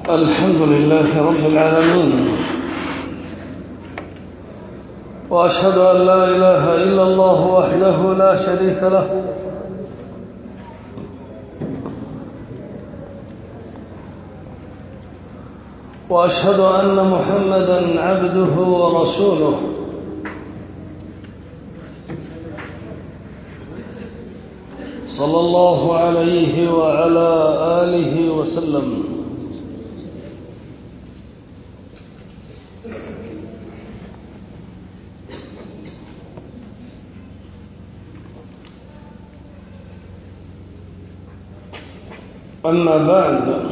الحمد لله رب العالمين، وأشهد أن لا إله إلا الله وحده لا شريك له، وأشهد أن محمدًا عبده ورسوله، صلى الله عليه وعلى آله وسلم. أما بعد،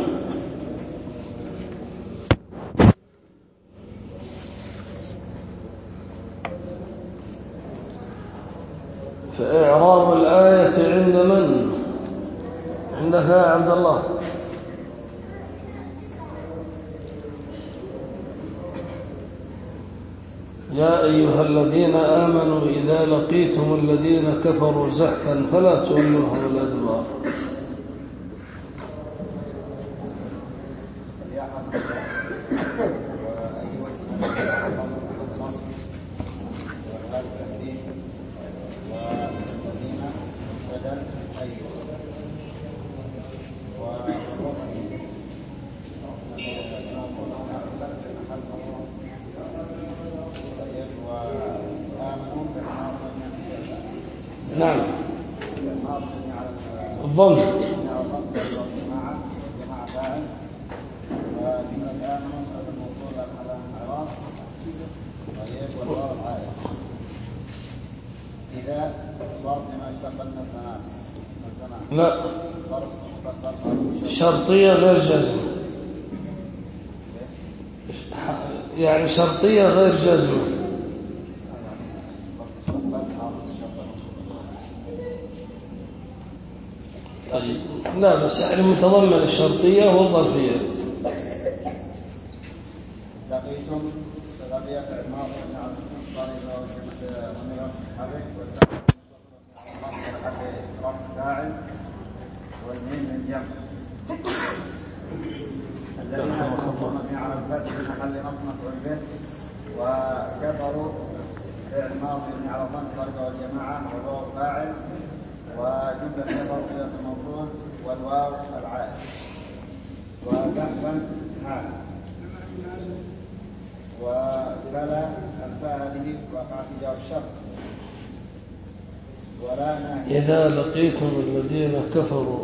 فإعراب الآية عند من؟ عندك يا عبد الله؟ يا أيها الذين آمنوا إذا لقيتم الذين كفروا زحفا فلا تولوهم الأدبار. نعم، الظن. إذا صار لما اشتقلنا الزمان لا، شرطية غير جزم، يعني شرطية غير جزم. طيب، لا بس يعني متضمن الشرطية والظرفية. لقيتم لقي فعل ماضي نعم ضرب وضمير حرك والرفع فاعل والميم من جمع الذين يكونون على الفتح في محل نصب مفعول به، وكفروا فعل ماضي على الضم صرف والجماعة والواو فاعل وجملة كفروا صلة الموصول والواو العائد وزحفا حال وفلا الفاء هذه وقعت في جواب الشرط ولا ناهي. إذا لقيتم الذين كفروا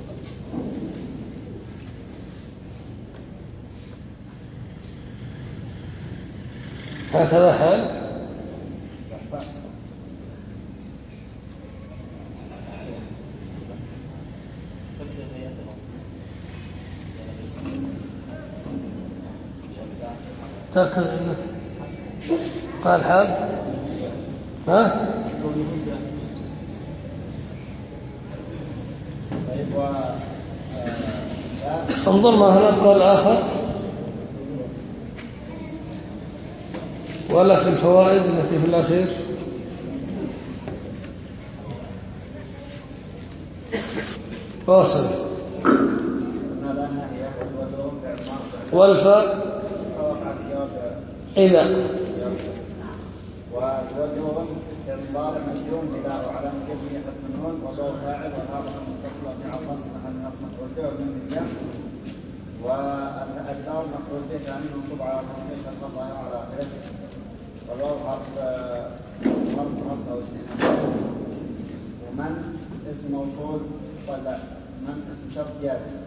هكذا حال. تأكد انه قال حال. ها؟ انظر ما هنا قال آخر ولا في الفوائد التي في الأخير. فاصل والفاء إذا ووجههم كالمضارع مجزوم بلا وعلامة جزمه حذف النون وضوء فاعل والهاء متصلة بعضا محل نصب مفعول به ومن الجمع والدار مفعول به ثاني منصوب على تنصيب الظاهر على آخره والواو حرف أو استثناء ومن اسم موصول ولا من اسم شرط جازم.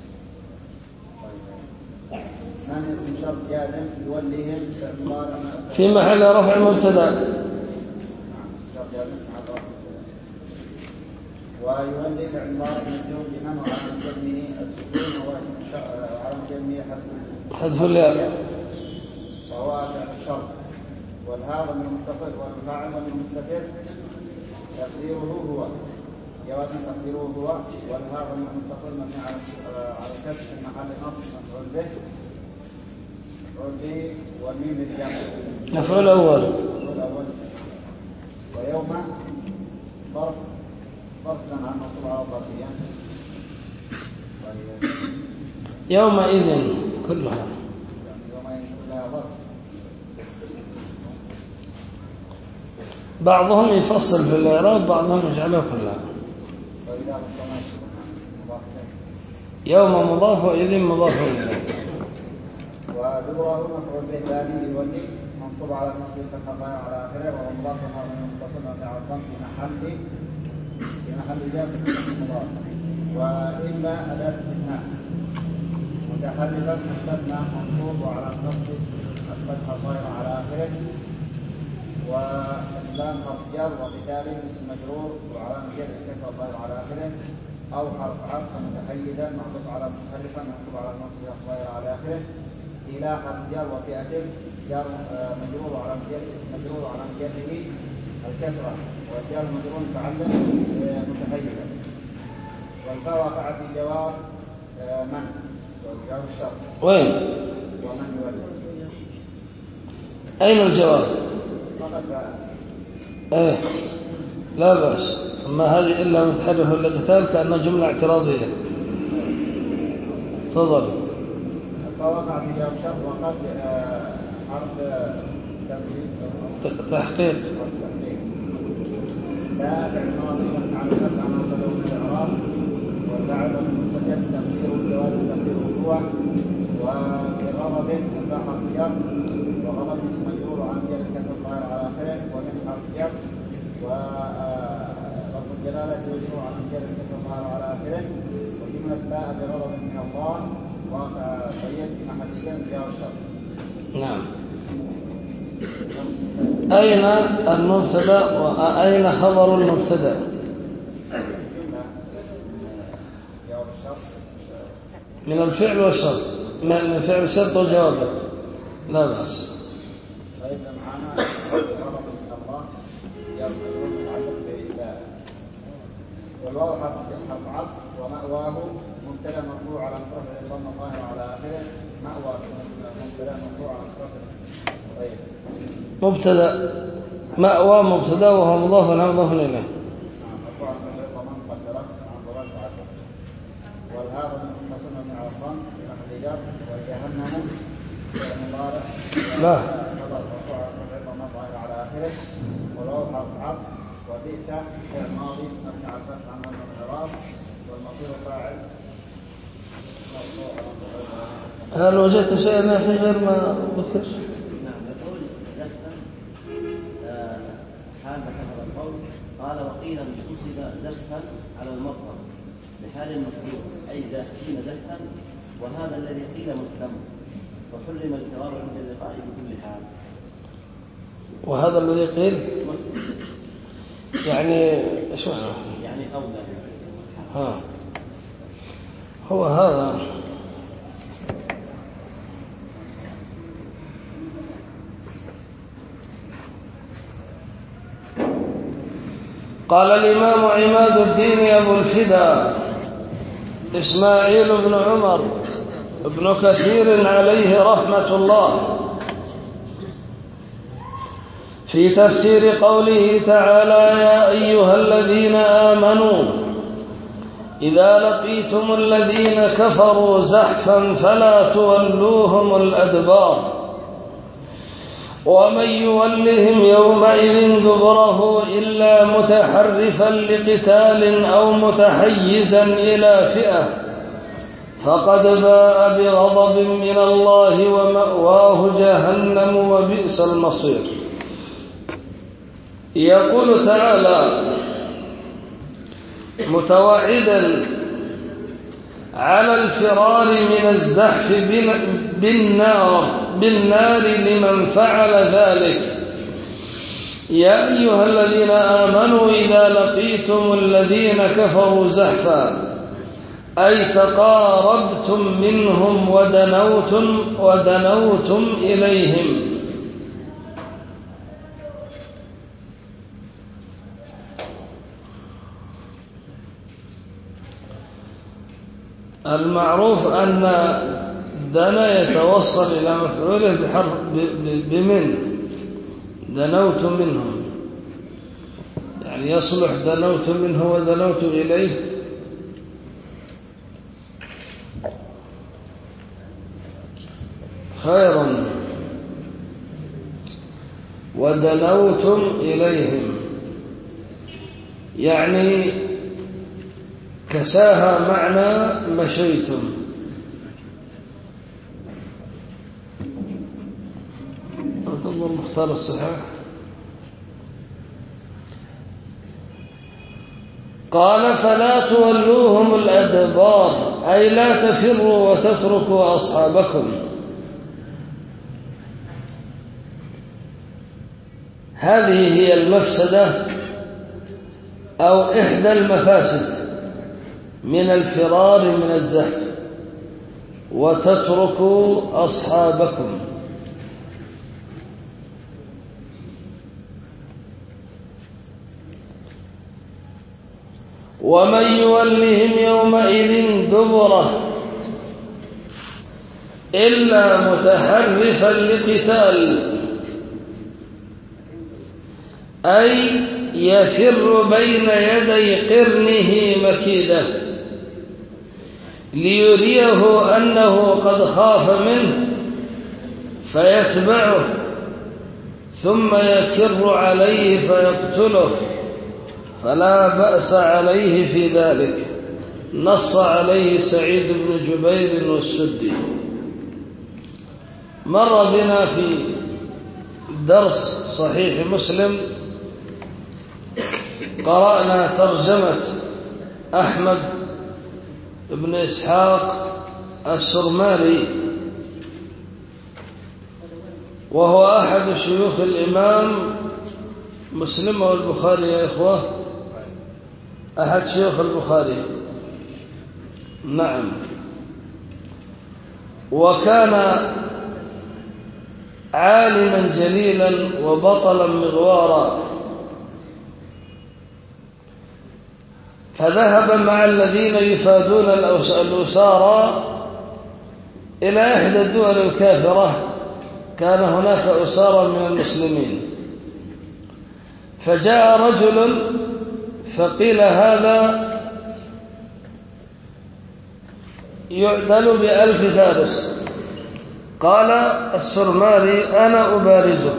من اسم شرط جازم يوليهم في محل رفع مبتدا ويولي فعل مضارع مجزوم بمن وعلى جزمه السكون وعلى جزمه حذف الياء وهو فعل الشرط والهذا من المتصل والفاعل من المستتر تقديره هو جواز تقديره هو والهذا من المتصل مبني على كسر في محل نصب مفعول به والميم الجمع مفعول أول ويوم ظرف زمان مصروف على الظرفية. يومئذ كلها يومئذ كلها ظرف. بعضهم يفصل في الإعراب، بعضهم يجعله كلها. وإذا مضاف إليه. يوم مضاف وإذ مضاف إليه. ودوره مفعول به ثاني يولي منصوب على النصب كالخطايا على آخره، وهو مضاف متصل مع الضم في محل جر مضاف. وإما أداة استثناء متحركا مستثنى منصوب وعلى النصب الفتحة الظاهرة على آخره، واللام حرف جر وبالتالي اسم مجرور وعلامة جر الكسر الظاهرة على آخره، أو حرف عطف متحيزا معطوف على متحركا منصوب على النصب الظاهرة على آخره. إلى حرف جر وفئة جر مجرور وعلامة جر اسم مجرور وعلامة جره الكسرة، والجر مجرور متعلق متحيزا. والفاء وقع في جواب من وجواب الشرط. وين؟ ومن يولد. أين الجواب؟ فقط إيه لا بأس. أما هذه إلا متحرف للقتال كأنها جملة اعتراضية. تفضل. فوقع في جواب شرط وقد حرف تحقيق. لا فعل ماضي على الفتح عن قدوم الإعراب، والفاعل المستتر تقديره الجواز تقديره هو، وبغضب الفاء حرف جر، وغضب اسم مجرور عن جر الكسر الظاهر على آخره، ومن حرف جر، ولفظ الجلالة اسم مجرور عن جر الكسر الظاهر على آخره، وجملة باء بغضب من الله واقع طيب في محل جر جواب الشرط. نعم. أين المبتدأ وأين خبر المبتدأ؟ من الفعل والشرط، من فعل الشرط وجوابه لا بأس. طيب معنا غضب من الله يرجو متعلق بالله، والواو حرف عطف، ومأواه مبتدأ مرفوع على رفع الضم الظاهر على آخره. مأوى مبتدأ مرفوع على رفع. طيب مبتدأ مأوى مبتدأ وهو مضاف مضاف إليه. مرفوع على الضم مقدرة عن ضلال تعدد. والهذا متصل مع الضم في محل جر. وجهنم فعل مضارع لا خبر مرفوع على رفع الضم الظاهر على آخره. والواو حرف عطف. وبئس فعل ماضي مبني على الفتح عن الإعراب. والمصير فاعل. هل وجدت شيئا في غير ما ذكر؟ نعم. يقول زحفا حال بحث القول قال وقيل نصب زحفا على المصدر بحال المفعول أي زاحفين زحفا، وهذا الذي قيل محكم، فحرم الكرام عند اللقاء بكل حال. وهذا الذي قيل يعني ايش معنى؟ يعني أولى. هو هذا قال الإمام عماد الدين أبو الفدا إسماعيل بن عمر ابن كثير عليه رحمة الله في تفسير قوله تعالى يا أيها الذين آمنوا إذا لقيتم الذين كفروا زحفا فلا تولوهم الأدبار ومن يولهم يومئذ دبره إلا متحرفا لقتال أو متحيزا إلى فئة فقد باء بغضب من الله ومأواه جهنم وبئس المصير. يقول تعالى متوعدا على الفرار من الزحف بالنار لمن فعل ذلك يا أيها الذين آمنوا إذا لقيتم الذين كفروا زحفا أي تقاربتم منهم ودنوتم إليهم. المعروف أن دنا يتوصل إلى مفعوله بحرف بمن دنوتم منهم، يعني يصلح دنوت منه ودنوت إليه. خيرا ودنوتم إليهم، يعني كساها معنى مشيتم. انظر مختار الصحاح. قال فلا تولوهم الأدبار، أي لا تفروا وتتركوا أصحابكم. هذه هي المفسدة أو إحدى المفاسد من الفرار من الزحف، وتتركوا أصحابكم. ومن يولهم يومئذ دبره إلا متحرفا لقتال، أي يفر بين يدي قرنه مكيدة ليريه أنه قد خاف منه فيتبعه ثم يكر عليه فيقتله، فلا بأس عليه في ذلك. نص عليه سعيد بن جبير والسدي. مر بنا في درس صحيح مسلم قرأنا ترجمة أحمد بن إسحاق السرماري، وهو أحد شيوخ الإمام مسلم والبخاري. يا إخوة، أحد شيوخ البخاري. نعم. وكان عالما جليلا وبطلا مغوارا، فذهب مع الذين يفادون الأسارى إلى إحدى الدول الكافرة. كان هناك أسارى من المسلمين، فجاء رجل فقيل هذا يعدل ب1000 فارس. قال السرماري أنا أبارزه.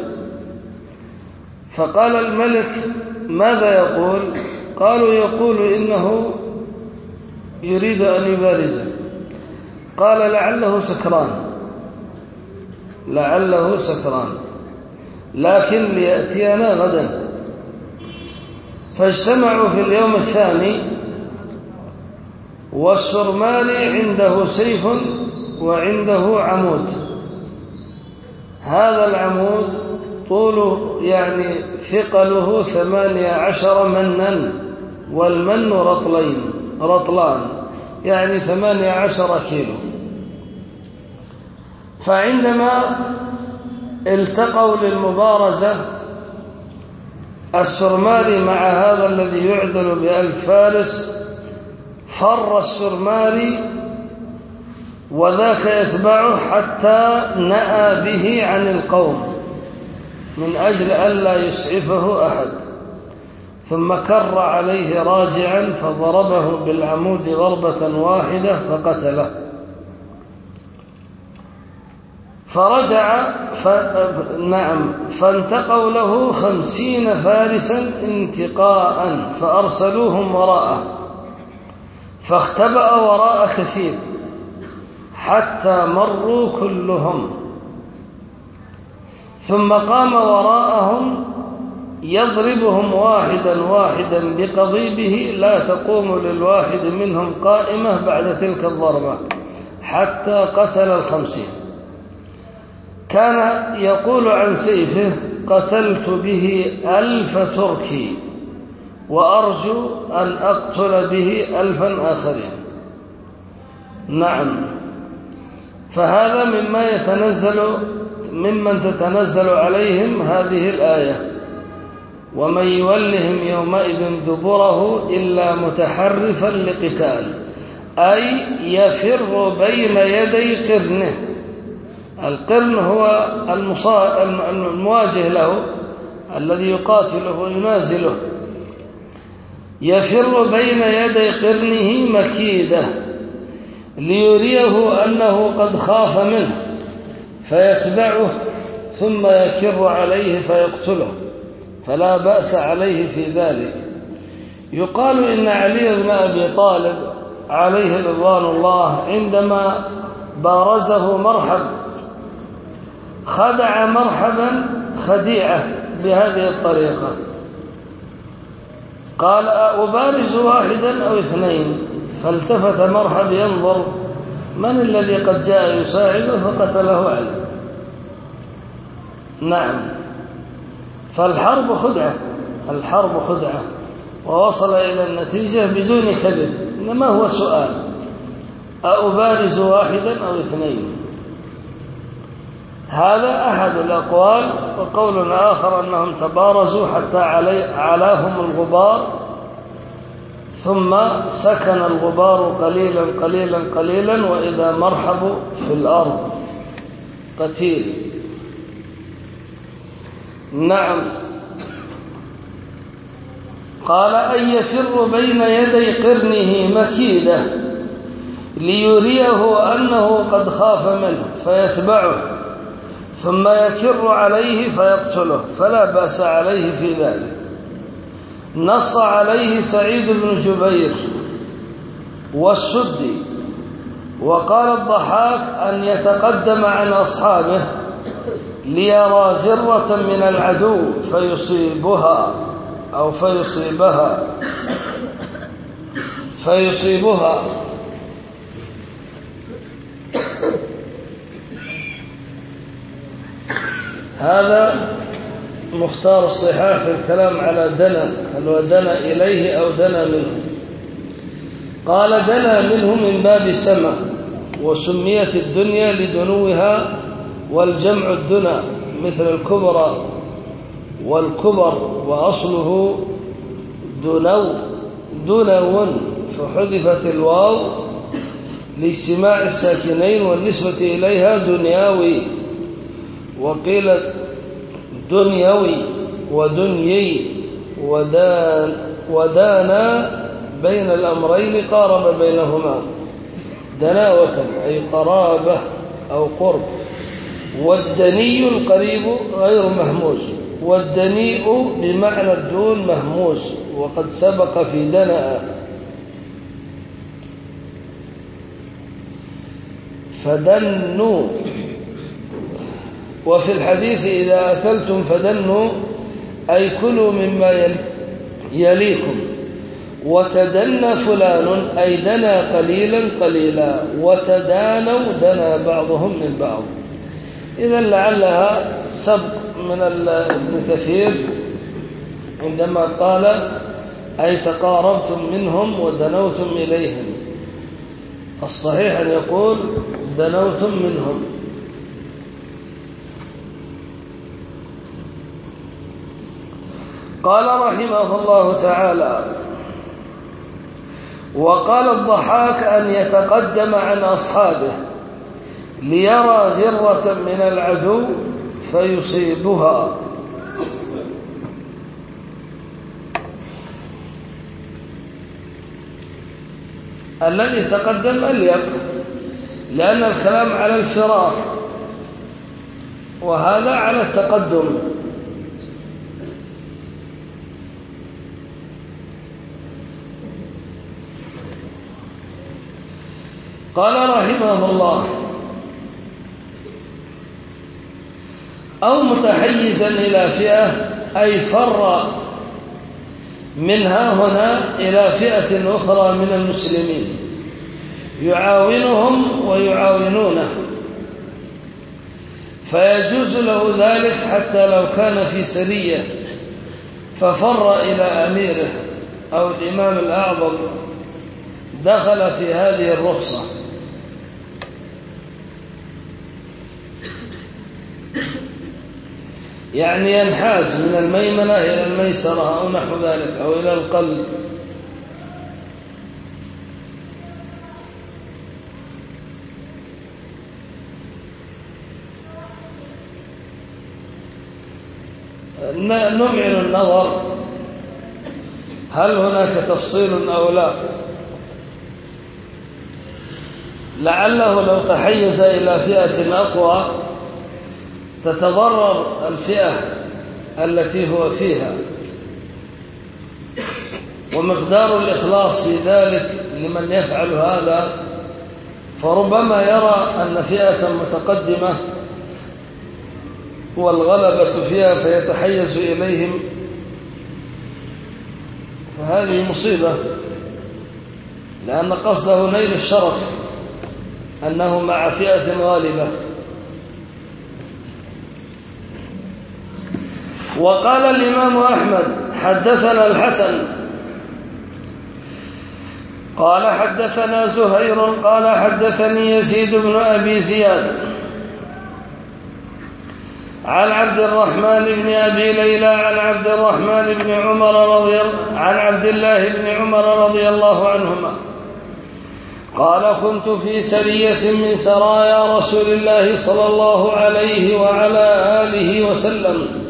فقال الملك ماذا يقول؟ قالوا يقول إنه يريد أن يبارزه. قال لعله سكران لكن ليأتينا غدا. فاجتمعوا في اليوم الثاني، والسرماري عنده سيف وعنده عمود. هذا العمود طوله يعني ثقله 18 منا، والمن رطلان يعني 18 كيلو. فعندما التقوا للمبارزة السرماري مع هذا الذي يعدل ب1000 فارس، فر السرماري وذاك يتبعه حتى نأى به عن القوم من أجل ألا يسعفه أحد، ثم كر عليه راجعا فضربه بالعمود ضربة واحدة فقتله. فرجع فانتقوا له 50 فارسا انتقاء، فأرسلوهم وراءه، فاختبأ وراء كثير حتى مروا كلهم، ثم قام وراءهم يضربهم واحدا واحدا بقضيبه، لا تقوم للواحد منهم قائمة بعد تلك الضربة حتى قتل 50. كان يقول عن سيفه قتلت به 1000 تركي وأرجو أن أقتل به 1000 آخرين. نعم. فهذا ممن تتنزل عليهم هذه الآية: ومن يولهم يومئذ دبره إلا متحرفا لقتال، أي يفر بين يدي قرنه. القرن هو المواجه له الذي يقاتله وينازله. يفر بين يدي قرنه مكيدة ليريه أنه قد خاف منه فيتبعه ثم يكر عليه فيقتله، فلا بأس عليه في ذلك. يقال إن علي بن أبي طالب عليه رضوان الله عندما بارزه مرحب خدع مرحبا خديعة بهذه الطريقة، قال أبارز واحدا أو اثنين، فالتفت مرحب ينظر من الذي قد جاء يساعده فقتله علي. نعم، فالحرب خدعة، الحرب خدعة، ووصل إلى النتيجة بدون كذب، إنما هو سؤال أبارز واحدا أو اثنين. هذا أحد الأقوال. وقول آخر أنهم تبارزوا حتى علاهم الغبار، ثم سكن الغبار قليلا قليلا قليلا، وإذا مرحب في الأرض قتيل. نعم. قال أن يفر بين يدي قرنه مكيدة ليريه أنه قد خاف منه فيتبعه ثم يكر عليه فيقتله، فلا بأس عليه في ذلك. نص عليه سعيد بن جبير والسدي. وقال الضحاك أن يتقدم عن أصحابه ليرى ذرة من العدو فيصيبها أو فيصيبها. هذا مختار الصحاح في الكلام على دنا، هل هو دنا إليه أو دنا منه. قال دنا منه من باب سما، وسميت الدنيا لدنوها، والجمع الدنا مثل الكبرى والكبر، وأصله دنو فحذفت الواو لاجتماع الساكنين والنسبة إليها دنياوي، وقيل دنيوي ودنيي، ودانا بين الأمرين قارب بينهما دناوة أي قرابة أو قرب. والدني القريب غير مهموس، والدنيء بمعنى الدون مهموس، وقد سبق في دناء. فدنوا. وفي الحديث إذا أكلتم فدنوا أي كلوا مما يليكم. وتدنى فلان أي دنا قليلا قليلا، وتدانوا دنا بعضهم من بعض. إذن لعلها سبق من ابن كثير عندما قال أي تقاربتم منهم ودنوتم إليهم. الصحيح أن يقول دنوتم منهم. قال رحمه الله تعالى: وقال الضحاك أن يتقدم عن أصحابه ليرى ذرة من العدو فيصيبها. الذي تقدم أليق، لأن الكلام على الفرار وهذا على التقدم. قال رحمه الله: أو متحيزا إلى فئة أي فر منها هنا إلى فئة أخرى من المسلمين يعاونهم ويعاونونه، فيجوز له ذلك حتى لو كان في سرية ففر إلى أميره أو الإمام الأعظم، دخل في هذه الرخصة. يعني ينحاز من الميمنة إلى الميسرة أو نحو ذلك، أو إلى القلب. نمعن النظر هل هناك تفصيل أو لا. لعله لو تحيز إلى فئة أقوى تتضرر الفئة التي هو فيها. ومقدار الإخلاص في ذلك لمن يفعل هذا، فربما يرى أن فئة متقدمة والغلبة فيها فيتحيز إليهم، فهذه مصيبة، لأن قصده نيل الشرف أنه مع فئة غالبة. وقال الإمام أحمد حدثنا الحسن قال حدثنا زهير قال حدثني يزيد بن أبي زياد عن عبد الرحمن بن أبي ليلى عن عبد الرحمن بن عن عبد الله بن عمر رضي الله عنهما قال كنت في سرية من سرايا رسول الله صلى الله عليه وعلى آله وسلم،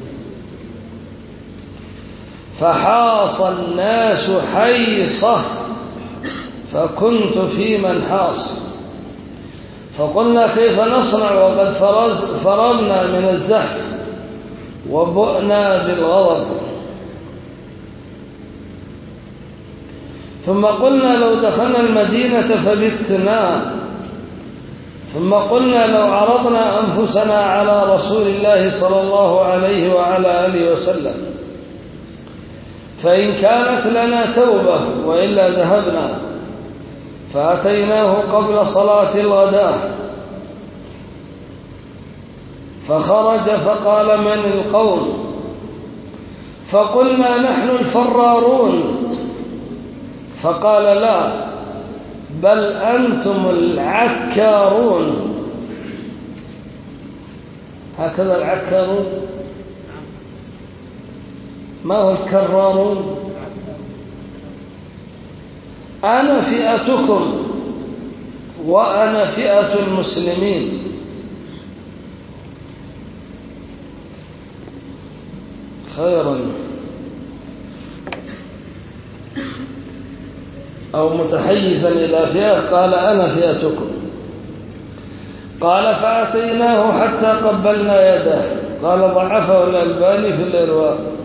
فحاص الناس حيصة فكنت في من حاص، فقلنا كيف نصنع وقد فررنا من الزحف وبؤنا بالغضب، ثم قلنا لو دخلنا المدينة فبتنا، ثم قلنا لو عرضنا أنفسنا على رسول الله صلى الله عليه وعلى آله وسلم فإن كانت لنا توبة وإلا ذهبنا، فأتيناه قبل صلاة الغداء فخرج فقال من القوم؟ فقلنا نحن الفرارون، فقال لا بل أنتم العكارون. هكذا العكارون، ما هو الكرارون؟ أنا فئتكم وأنا فئة المسلمين. خيرا. أو متحيزا إلى فئة قال أنا فئتكم. قال فأتيناه حتى قبلنا يده. قال ضعفه الألباني في الإرواء.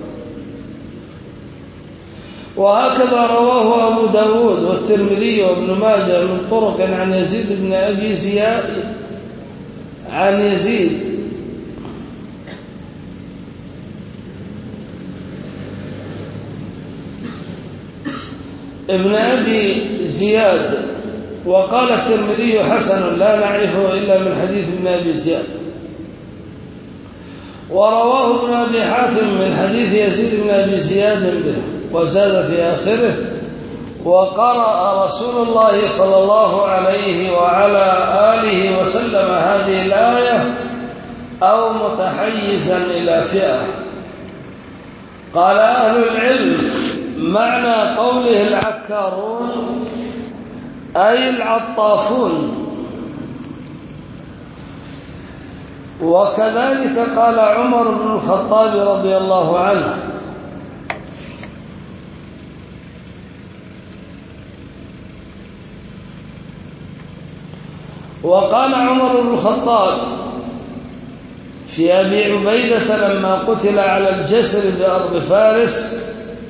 وهكذا رواه أبو داود والترمذي وابن ماجه من طرق عن يزيد بن أبي زياد عن يزيد ابن أبي زياد. وقال الترمذي حسن لا نعرفه إلا من حديث ابن أبي زياد. ورواه ابن أبي حاتم من حديث يزيد بن أبي زياد به، وزاد في آخره وقرأ رسول الله صلى الله عليه وعلى آله وسلم هذه الآية أو متحيزا إلى فئة. قال أهل العلم معنى قوله العكارون أي العطافون. وكذلك قال عمر بن الخطاب رضي الله عنه وقال عمر بن الخطاب في أبي عبيدة لما قتل على الجسر بأرض فارس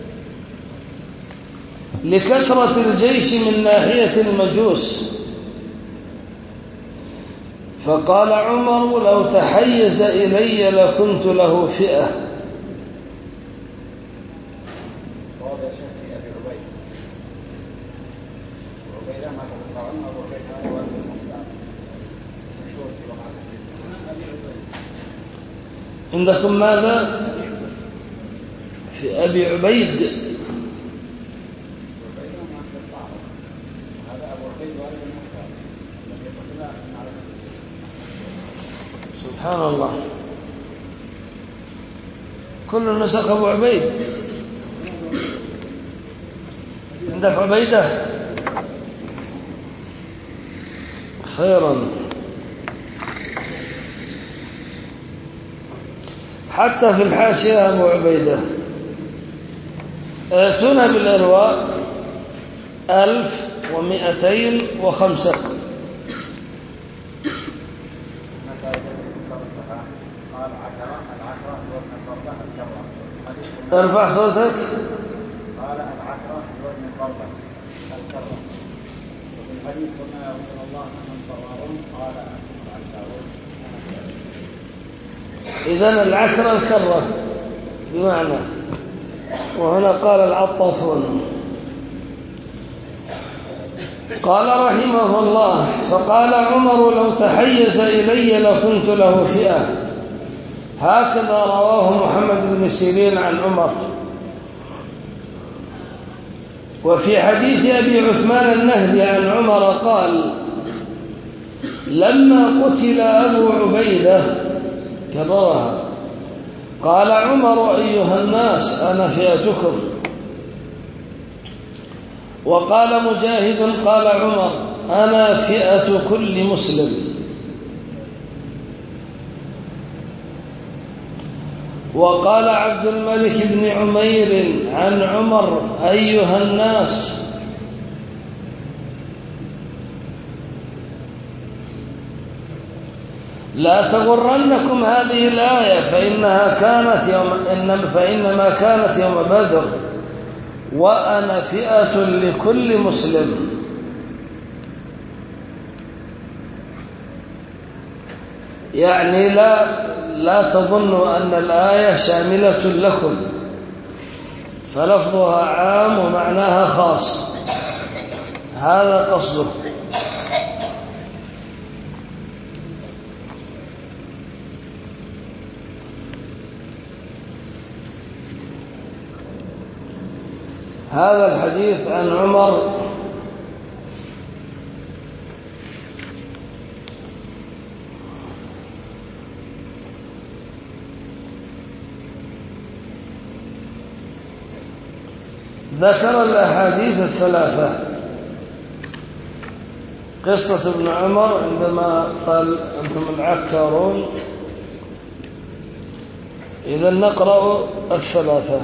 لكثرة الجيش من ناحية المجوس، فقال عمر لو تحيز إلي لكنت له فئة. صواب يا شيخ في أبي عبيدة ما تبقى عمر وكيف هو مشهور في وقعة عندكم ماذا في أبي عبيد؟ سبحان الله، كل نسخ أبو عبيد. عندك عبيدة؟ خيرا. حتى في الحاشية أبو عبيدة. ائتنا بالإرواء 1205. ارفع صوتك. قال العكرة بوزن الضربة الكرة. وفي الحديث قلنا يا رسول الله نحن الضرارون قال العكرون. إذن العكرة الكرة بمعنى، وهنا قال العطافون. قال رحمه الله: فقال عمر: لو تحيز إلي لكنت له فئة. هكذا رواه محمد بن سيرين عن عمر. وفي حديث أبي عثمان النهدي عن عمر قال: لما قتل أبو عبيدة كررها، قال عمر: أيها الناس أنا فئتكم. وقال مجاهد: قال عمر: أنا فئة كل مسلم. وقال عبد الملك بن عمير عن عمر: أيها الناس. لا تغرنكم هذه الآية فإنما كانت يوم بدر، وأنا فئة لكل مسلم. يعني لا تظنوا أن الآية شاملة لكم، فلفظها عام ومعناها خاص، هذا قصده. هذا الحديث عن عمر ذكر الأحاديث الثلاثة. قصة ابن عمر عندما قال: أنتم العكارون. إذا نقرأ الثلاثة.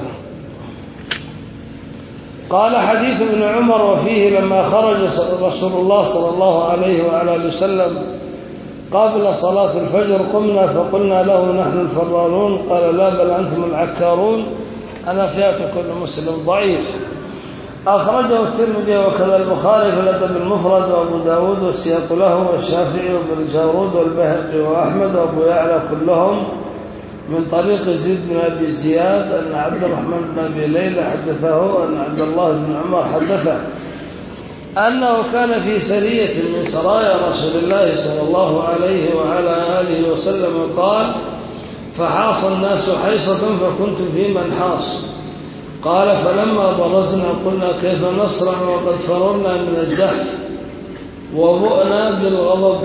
قال: حديث ابن عمر: وفيه لما خرج رسول الله صلى الله عليه وعلى آله وسلم قبل صلاة الفجر قمنا فقلنا له: نحن الفرارون. قال: لا، بل أنتم العكارون. أنا فئة كل مسلم. ضعيف. أخرجه الترمذي وكذا البخاري في الأدب المفرد، وأبو داود والسياق له، والشافعي وابن الجارود والبيهقي وأحمد وأبو يعلى كلهم من طريق زيد بن أبي زياد أن عبد الرحمن بن أبي ليلى حدثه أن عبد الله بن عمر حدثه أنه كان في سرية من سرايا رسول الله صلى الله عليه وعلى آله وسلم. قال: فحاص الناس حيصة فكنت في من حاص. قال: فلما برزنا قلنا: كيف نصرع وقد فررنا من الزحف وبؤنا بالغضب.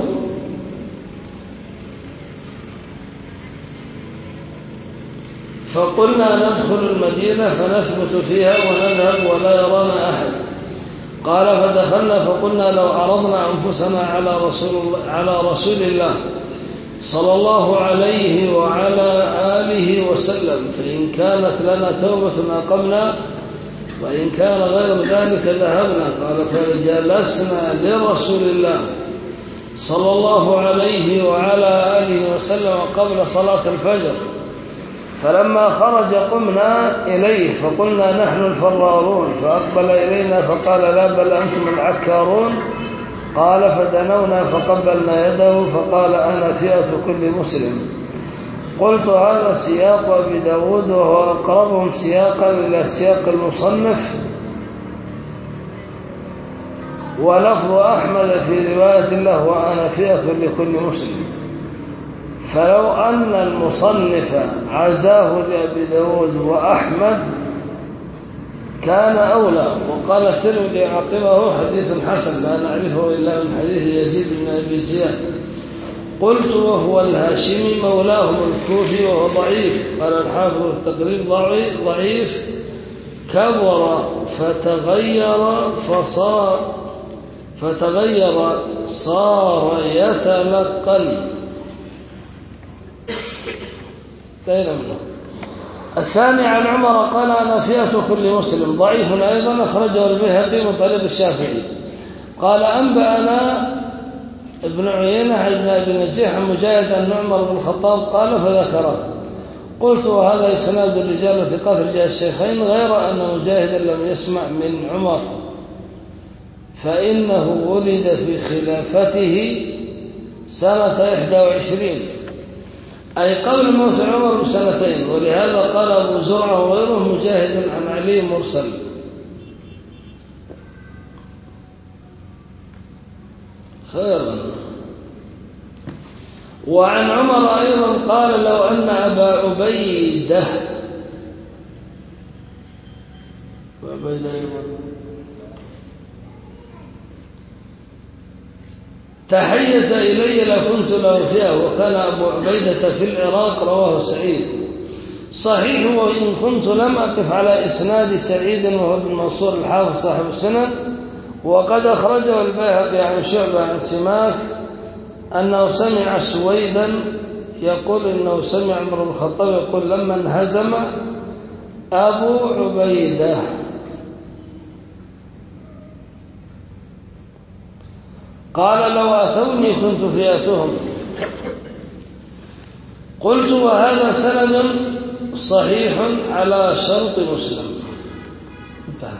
فقلنا: ندخل المدينة فنثبت فيها ونذهب ولا يرانا أحد. قال: فدخلنا فقلنا: لو عرضنا أنفسنا على رسول الله صلى الله عليه وعلى آله وسلم، فإن كانت لنا توبة أقمنا، وإن كان غير ذلك ذهبنا. قال: فجلسنا لرسول الله صلى الله عليه وعلى آله وسلم قبل صلاة الفجر، فلما خرج قمنا إليه فقلنا: نحن الفرارون. فأقبل إلينا فقال: لا، بل أنتم العكارون. قال: فدنونا فقبلنا يده فقال: أنا فئة كل مسلم. قلت: هذا سياق أبي داود، وهو أقربهم سياقا إلى سياق المصنف، ولفظ أحمد في رواية له: وأنا فئة لكل مسلم. فلو أن المصنف عزاه لأبي داود وأحمد كان أولى. وقال الترمذي عقبه: حديث حسن لا نعرفه إلا من حديث يزيد بن أبي زياد. قلت: وهو الهاشمي مولاهم الكوفي وهو ضعيف. قال الحافظ التقريب: ضعيف كبر فتغير صار يتلقن. منه. الثاني عن عمر قال: أنا فئة كل مسلم. ضعيف أيضا، أخرجه البيهقي من طريق الشافعي. قال: أنبأنا ابن عيينة بن أبي نجيح عن مجاهد أن عمر بن الخطاب قال فذكره. قلت وهذا إسناد الرجال ثقات رجال الشيخين غير أن مجاهدا لم يسمع من عمر فإنه ولد في خلافته سنة 21 أي قبل موت عمر بسنتين، ولهذا قال أبو زرعة وغيره مجاهد عن علي مرسل. خيرا. وعن عمر أيضا قال لو أن أبا عبيدة تحيز إلي لكنت له فيها، وكان أبو عبيدة في العراق. رواه سعيد. صحيح وإن كنت لم أقف على إسناد سعيد وهو بن منصور الحافظ صاحب السنن، وقد أخرجه البيهقي عن شعبة عن سماك أنه سمع سويدا يقول إنه سمع عمر بن الخطاب يقول لما انهزم أبو عبيدة. قال لو أتوني كنت فئتهم. قلت وهذا سند صحيح على شرط مسلم. انتهى.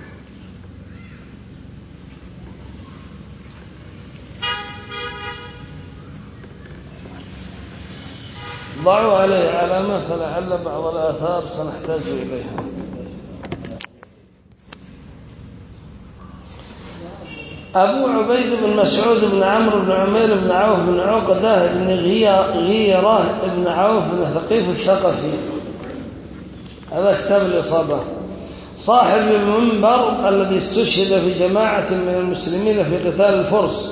ضعوا عليه علامة فلعل بعض الآثار سنحتاج إليها. أبو عبيد بن مسعود بن عمرو بن عمير بن عوف بن عقدة بن غيرة بن عوف بن ثقيف الثقفي، هذا كتاب الإصابة، صاحب المنبر الذي استشهد في جماعة من المسلمين في قتال الفرس،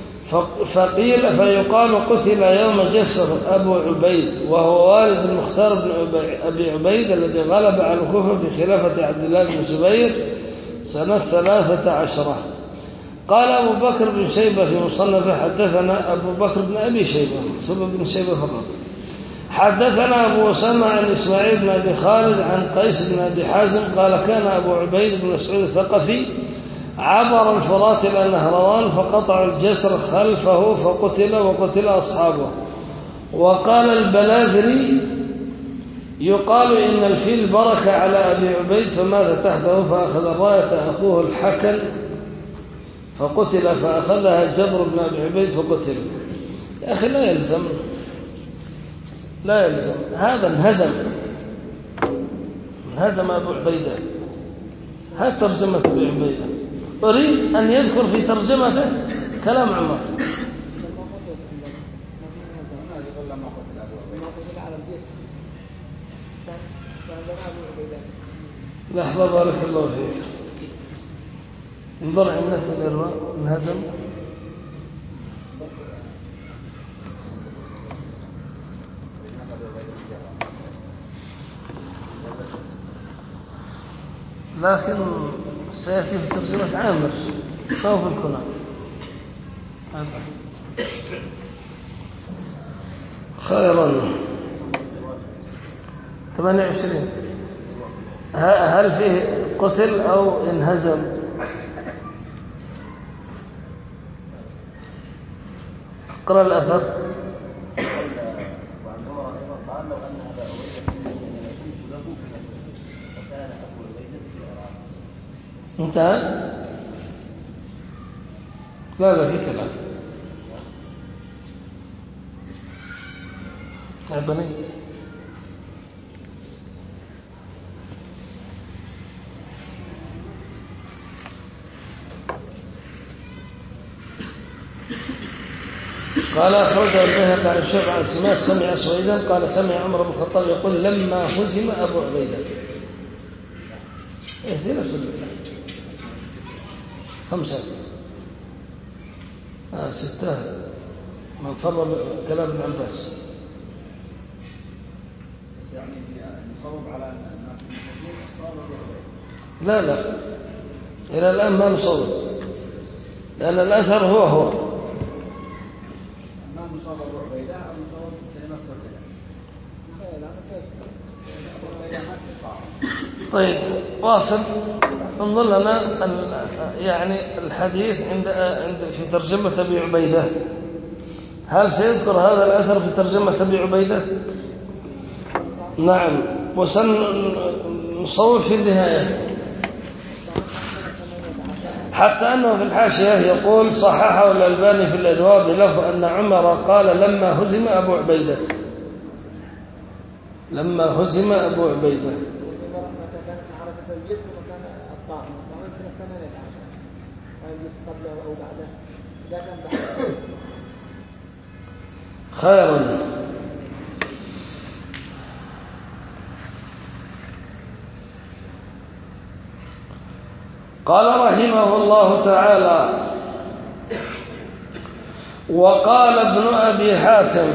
فيقال قتل يوم جسر أبو عبيد، وهو والد المختار بن أبي عبيد الذي غلب على الكوفة في خلافة عبد الله بن الزبير سنة 13. قال أبو بكر بن شيبة في مصنفه حدثنا أبو بكر بن أبي شيبة ثم بن شيبة فقط، حدثنا أبو أسامة عن إسماعيل بن أبي خالد عن قيس بن أبي حازم قال كان أبو عبيد بن مسعود الثقفي عبر الفرات إلى النهروان فقطع الجسر خلفه فقتل وقتل أصحابه. وقال البلاذري يقال إن الفيل برك على أبي عبيد فمات تحته فأخذ الراية أخوه الحكم فقتل فأخذها جبر بن أبي عبيد فقتل. يا أخي لا يلزم هذا انهزم أبو عبيدة. هذا ترجمة أبي عبيدة. أريد أن يذكر في ترجمته كلام عمر. لحظة بارك الله فيك. انظر عندك الإرواء انهزم. لكن سيأتي في ترجمة عامر أو في الكنى. خيرا. 28 هل فيه قتل أو انهزم؟ اقرأ الأثر. انتهى؟ لا في كلام. يا بني قال أخرجه البيهقي عن شعبة عن سماك سمع سويدا قال سمع عمر بن الخطاب يقول لما هزم أبو عبيدة. في نفس البيت 5 6 من فر كلام ابن عباس. يعني نصوب على لا إلى الآن ما نصوب لأن الأثر هو ما نصوب أبو عبيدة أو نصوب كلمة فرقة. طيب واصل. انظر لنا يعني الحديث عند في ترجمة أبي عبيدة. هل سيذكر هذا الأثر في ترجمة أبي عبيدة؟ نعم. وسنصور في النهاية حتى أنه في الحاشية يقول صححه الألباني في الأدواء بلفظ أن عمر قال لما هزم أبو عبيدة، لما هزم أبو عبيدة. خيرا. قال رحمه الله تعالى: وقال ابن أبي حاتم: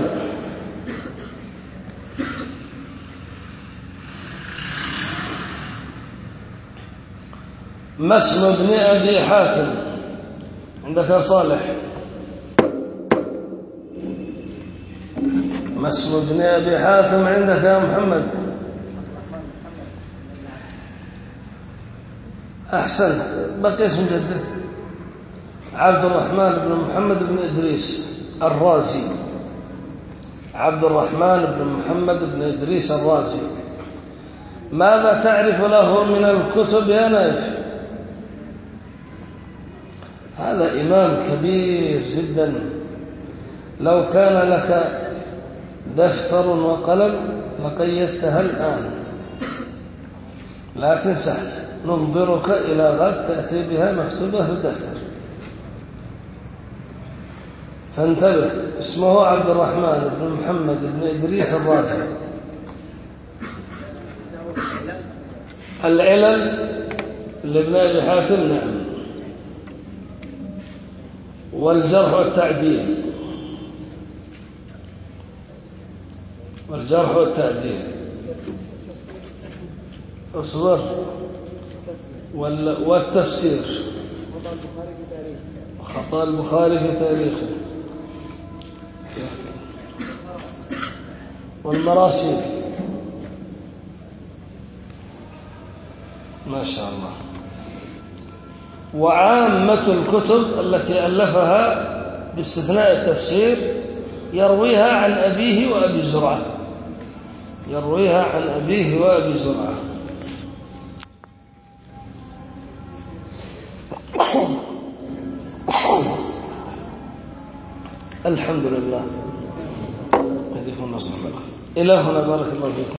ما اسم ابن أبي حاتم؟ عندك يا صالح؟ ما اسم ابن أبي حاتم عندك يا محمد؟ أحسن. بقي اسم جده عبد الرحمن بن محمد بن إدريس الرازي. عبد الرحمن بن محمد بن إدريس الرازي. ماذا تعرف له من الكتب يا نايف؟ هذا إمام كبير جدا، لو كان لك دفتر وقلم لقيدتها الآن، لكن سهل، ننظرك إلى غد تأتي بها مكتوبة في الدفتر. فانتبه، اسمه عبد الرحمن بن محمد بن إدريس الرازي. العلل لابن أبي حاتم، نعم. والجرح والتعديل، والجرح والتعديل. اصبر. والتفسير، خطأ البخاري في تاريخه، والمراسيل. ما شاء الله. وعامة الكتب التي ألفها باستثناء التفسير يرويها عن أبيه وأبي زرعة، يرويها عن أبيه وأبي زرعة. الحمد لله. هذه النصر. إلى هنا بارك الله فيكم.